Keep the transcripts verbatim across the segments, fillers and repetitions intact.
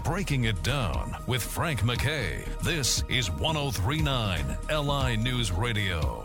Breaking It Down with Frank McKay. This is one oh three point nine L I News Radio.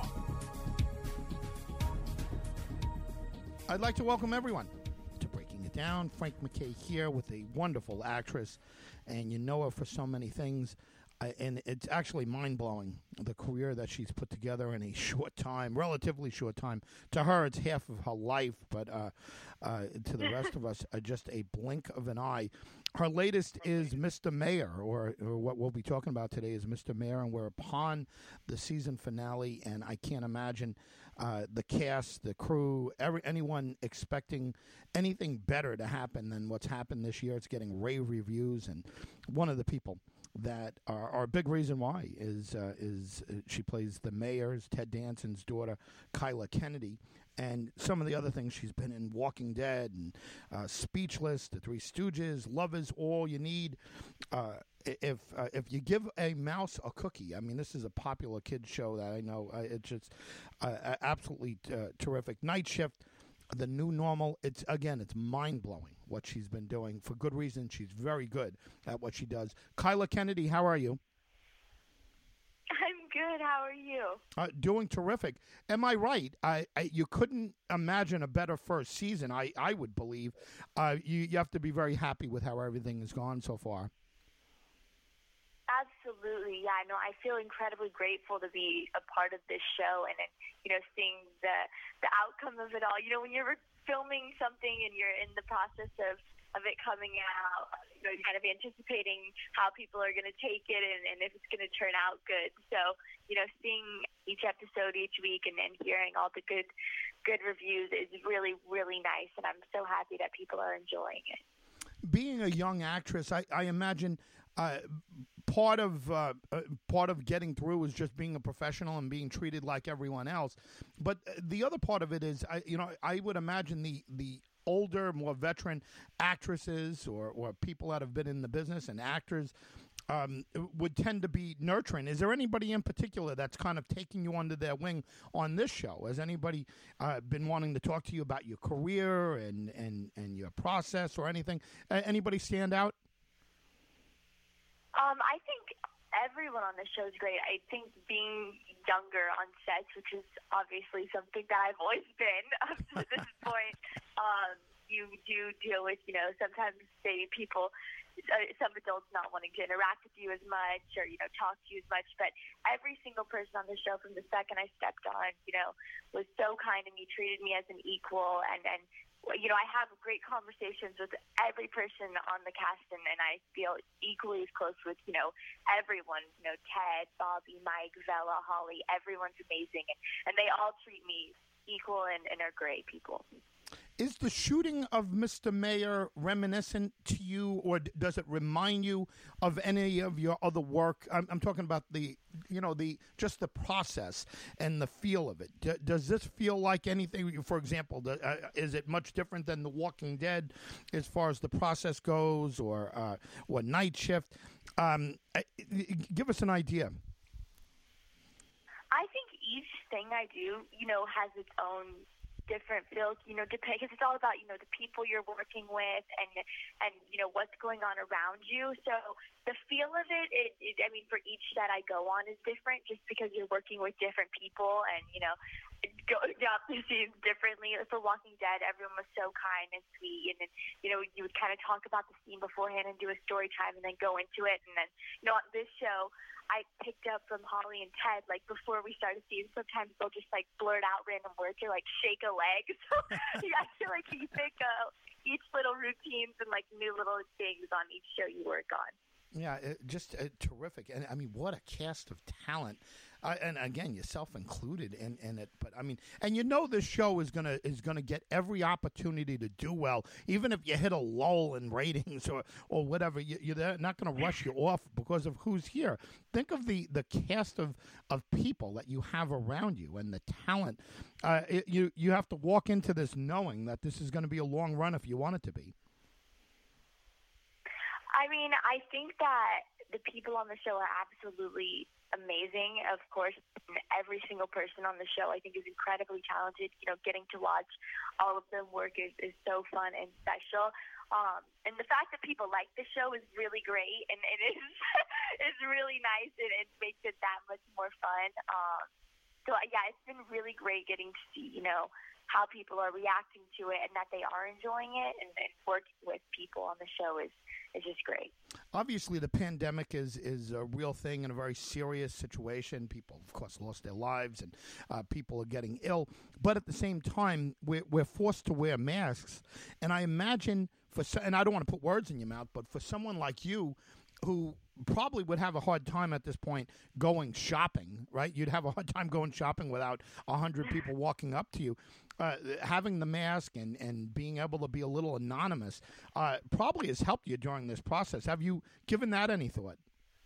I'd like to welcome everyone to Breaking It Down. Frank McKay here with a wonderful actress, and you know her for so many things. Uh, and it's actually mind-blowing, the career that she's put together in a short time, relatively short time. To her, it's half of her life, but uh, uh, to the rest of us, uh, just a blink of an eye. Her latest is Mister Mayor, or, or what we'll be talking about today is Mister Mayor, and we're upon the season finale, and I can't imagine uh, the cast, the crew, every, anyone expecting anything better to happen than what's happened this year. It's getting rave reviews, and one of the people that are, are a big reason why is uh, is uh, she plays the mayor's, Ted Danson's daughter, Kyla Kennedy, and some of the other things she's been in: Walking Dead and uh, Speechless, The Three Stooges, Love Is All You Need. Uh, if uh, if you give a mouse a cookie, I mean, this is a popular kids show that I know. Uh, it's just uh, absolutely uh, terrific. Night Shift. The New Normal, it's again, it's mind-blowing what she's been doing. For good reason, she's very good at what she does. Kyla Kennedy, how are you? I'm good. How are you? Uh, doing terrific. Am I right? I, I you couldn't imagine a better first season, I, I would believe. Uh, you, you have to be very happy with how everything has gone so far. Absolutely, yeah. No, I feel incredibly grateful to be a part of this show and, and you know, seeing the the outcome of it all. You know, when you're filming something and you're in the process of, of it coming out, you know, you're kind of anticipating how people are going to take it and, and if it's going to turn out good. So, you know, seeing each episode each week and, and hearing all the good good reviews is really, really nice, and I'm so happy that people are enjoying it. Being a young actress, I, I imagine uh, part of uh, uh, part of getting through is just being a professional and being treated like everyone else. But uh, the other part of it is, I, you know, I would imagine the the older, more veteran actresses or, or people that have been in the business and actors um, would tend to be nurturing. Is there anybody in particular that's kind of taking you under their wing on this show? Has anybody uh, been wanting to talk to you about your career and, and, and your process or anything? Uh, anybody stand out? Um, I think everyone on the show is great. I think being younger on sets, which is obviously something that I've always been up to this point, um, you do deal with, you know, sometimes say people, uh, some adults not wanting to interact with you as much or, you know, talk to you as much. But every single person on the show from the second I stepped on, you know, was so kind to me, treated me as an equal, and, and you know, I have great conversations with every person on the cast, and, and I feel equally as close with, you know, everyone, you know, Ted, Bobby, Mike, Vella, Holly, everyone's amazing, and, and they all treat me equal and, and are great people. Is the shooting of Mister Mayor reminiscent to you, or d- does it remind you of any of your other work? I'm, I'm talking about the, you know, the just the process and the feel of it. D- does this feel like anything? For example, the, uh, is it much different than The Walking Dead as far as the process goes, or uh, or Night Shift? Um, give us an idea. I think each thing I do, you know, has its own different feels, you know, because it's all about, you know, the people you're working with and, and you know, what's going on around you. So the feel of it, it, it, I mean, for each set I go on is different just because you're working with different people and, you know, going up the scenes differently. For Walking Dead, everyone was so kind and sweet, and then, you know, you would kind of talk about the scene beforehand and do a story time and then go into it. And then, you know, on this show, I picked up from Holly and Ted, like, before we started seeing, sometimes they'll just, like, blurt out random words or, like, shake a leg. So yeah, I feel like you pick uh, each little routines and, like, new little things on each show you work on. Yeah, it, just uh, terrific. And, I mean, what a cast of talent. Uh, and, again, yourself included in, in it. But, I mean, and you know this show is going to is gonna get every opportunity to do well, even if you hit a lull in ratings or, or whatever. You, you're not going to rush you off because of who's here. Think of the, the cast of, of people that you have around you and the talent. Uh, it, you, you have to walk into this knowing that this is going to be a long run if you want it to be. I mean, I think that the people on the show are absolutely amazing. Of course, every single person on the show I think is incredibly talented. You know, getting to watch all of them work is, is so fun and special. Um, and the fact that people like the show is really great, and it is is really nice, and it makes it that much more fun. Um, so yeah, it's been really great getting to see, you know, how people are reacting to it and that they are enjoying it, and, and working with people on the show is, is just great. Obviously, the pandemic is, is a real thing and a very serious situation. People, of course, lost their lives, and uh, people are getting ill. But at the same time, we're, we're forced to wear masks. And I imagine, for and I don't want to put words in your mouth, but for someone like you who probably would have a hard time at this point going shopping, right? You'd have a hard time going shopping without a hundred people walking up to you. Uh, having the mask and, and being able to be a little anonymous uh, probably has helped you during this process. Have you given that any thought?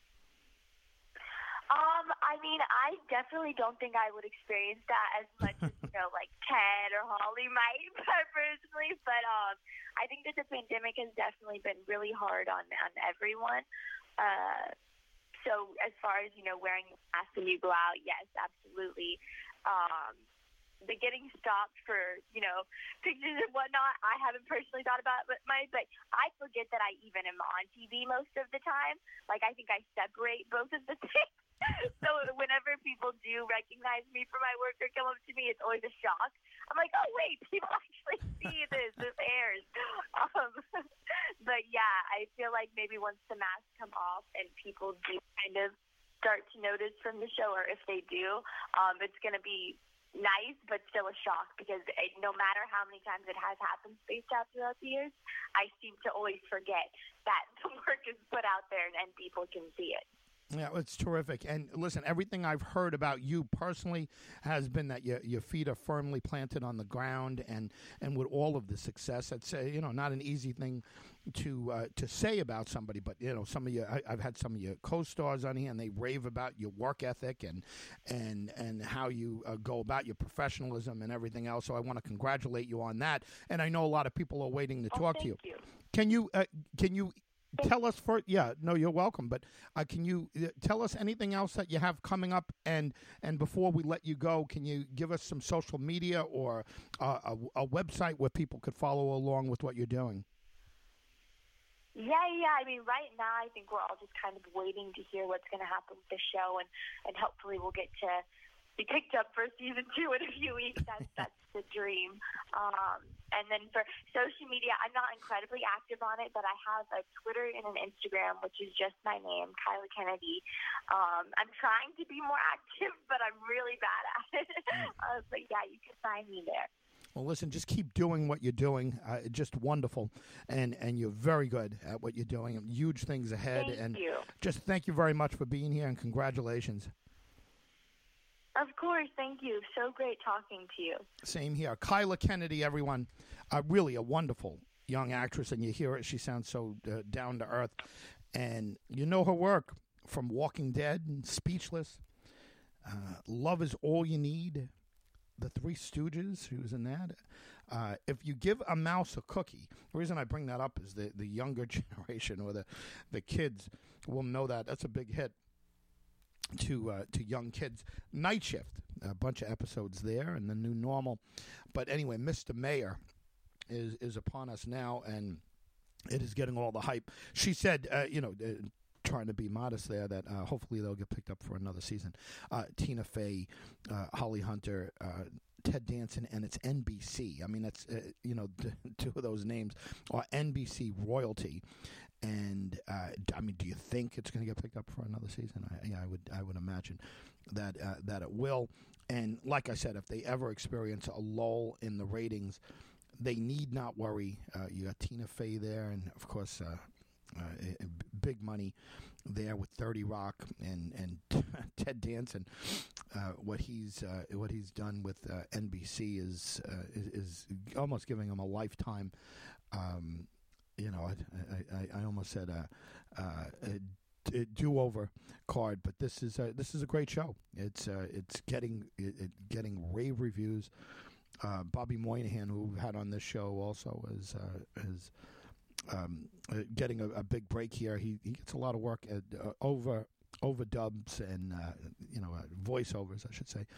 Um, I mean, I definitely don't think I would experience that as much as, you know, like Ted or Holly might personally. But um, I think that the pandemic has definitely been really hard on, on everyone. Uh, so as far as, you know, wearing a mask when you go out, yes, absolutely. Um, the getting stopped for, you know, pictures and whatnot, I haven't personally thought about it, my, but I forget that I even am on T V most of the time. Like, I think I separate both of the things. So whenever people do recognize me for my work or come up to me, it's always a shock. I'm like, oh, wait, people actually see this. This airs. Um, but, yeah, I feel like maybe once the masks come off and people do kind of start to notice from the show, or if they do, um, it's going to be nice, but still a shock, because it, no matter how many times it has happened spaced out throughout the years, I seem to always forget that the work is put out there and, and people can see it. Yeah, it's terrific. And listen, everything I've heard about you personally has been that your your feet are firmly planted on the ground, and, and with all of the success, that's uh, you know, not an easy thing to uh, to say about somebody. But you know, some of your I, I've had some of your co-stars on here, and they rave about your work ethic and and and how you uh, go about your professionalism and everything else. So I want to congratulate you on that. And I know a lot of people are waiting to oh, talk to you. you. Can you uh, can you? Tell us for yeah no you're welcome, but uh, can you uh, tell us anything else that you have coming up, and and before we let you go, can you give us some social media or uh, a, a website where people could follow along with what you're doing? Yeah, yeah. I mean, right now I think we're all just kind of waiting to hear what's going to happen with the show, and, and hopefully we'll get to be picked up for season two in a few weeks. That's that's the dream. Um, and then for social media, I'm not incredibly active on it, but I have a Twitter and an Instagram, which is just my name, Kyla Kennedy. Um, I'm trying to be more active, but I'm really bad at it. uh, but yeah, you can find me there. Well, listen, just keep doing what you're doing. Uh, just wonderful, and and you're very good at what you're doing. Huge things ahead. Thank and you. Just thank you very much for being here, and congratulations. Of course, thank you. So great talking to you. Same here. Kyla Kennedy, everyone. Uh, really a wonderful young actress, and you hear it. She sounds so uh, down to earth. And you know her work from Walking Dead and Speechless. Uh, Love Is All You Need. The Three Stooges, who was in that. Uh, if you give a mouse a cookie, the reason I bring that up is the, the younger generation or the, the kids will know that. That's a big hit to uh, to young kids. Night Shift, a bunch of episodes there, and The New Normal. But anyway, Mister Mayor is is upon us now, and it is getting all the hype. She said, uh, you know, uh, trying to be modest there, that uh, hopefully they'll get picked up for another season. Uh, Tina Fey, uh, Holly Hunter, uh, Ted Danson, and it's N B C. I mean, that's, uh, you know, two of those names are N B C royalty. And uh, I mean, do you think it's going to get picked up for another season? I, yeah, I would, I would imagine that uh, that it will. And like I said, if they ever experience a lull in the ratings, they need not worry. Uh, you got Tina Fey there, and of course, uh, uh, big money there with thirty Rock and and Ted Danson. Uh, what he's uh, what he's done with uh, N B C is, uh, is is almost giving him a lifetime. Um, You know, I, I, I almost said a, a, a do-over card, but this is a, this is a great show. It's uh, it's getting it, it getting rave reviews. Uh, Bobby Moynihan, who we had on this show, also is uh, is um, uh, getting a, a big break here. He he gets a lot of work at uh, over overdubs and uh, you know uh, voiceovers, I should say.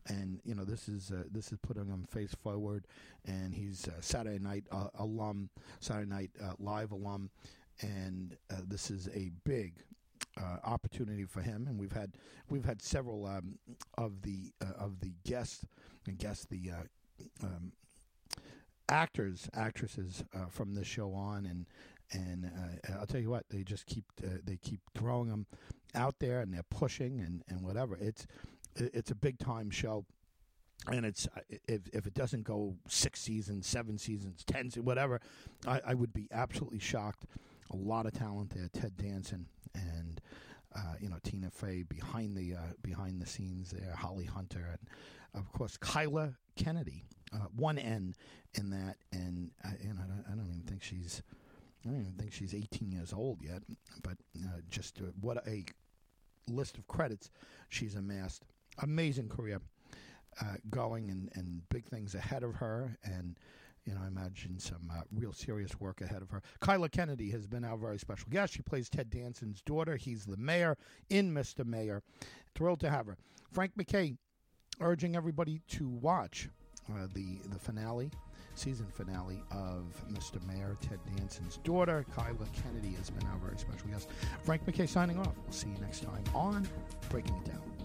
and you know this is uh, this is putting him face forward, and he's uh, Saturday Night uh, alum, Saturday Night uh, Live alum, and uh, this is a big uh, opportunity for him. And we've had we've had several um, of the uh, of the guests and guests the uh, um, actors actresses uh, from this show on, and and uh, I'll tell you what, they just keep uh, they keep throwing them out there, and they're pushing and, and whatever. It's it's a big time show, and it's if if it doesn't go six seasons, seven seasons, ten, whatever, I, I would be absolutely shocked. A lot of talent there. Ted Danson and uh, you know Tina Fey behind the uh, behind the scenes there. Holly Hunter and of course Kyla Kennedy, uh, one N in that, and uh, you know I don't, I don't even think she's I don't even think she's eighteen years old yet. But uh, just uh, what a list of credits she's amassed. Amazing career uh, going, and, and big things ahead of her, and you know I imagine some uh, real serious work ahead of her. Kyla Kennedy has been our very special guest. She plays Ted Danson's daughter. He's the mayor in Mister Mayor. Thrilled to have her. Frank MacKay urging everybody to watch uh, the the finale, season finale of Mister Mayor. Ted Danson's daughter, Kyla Kennedy, has been our very special guest. Frank MacKay signing off. We'll see you next time on Breaking It Down.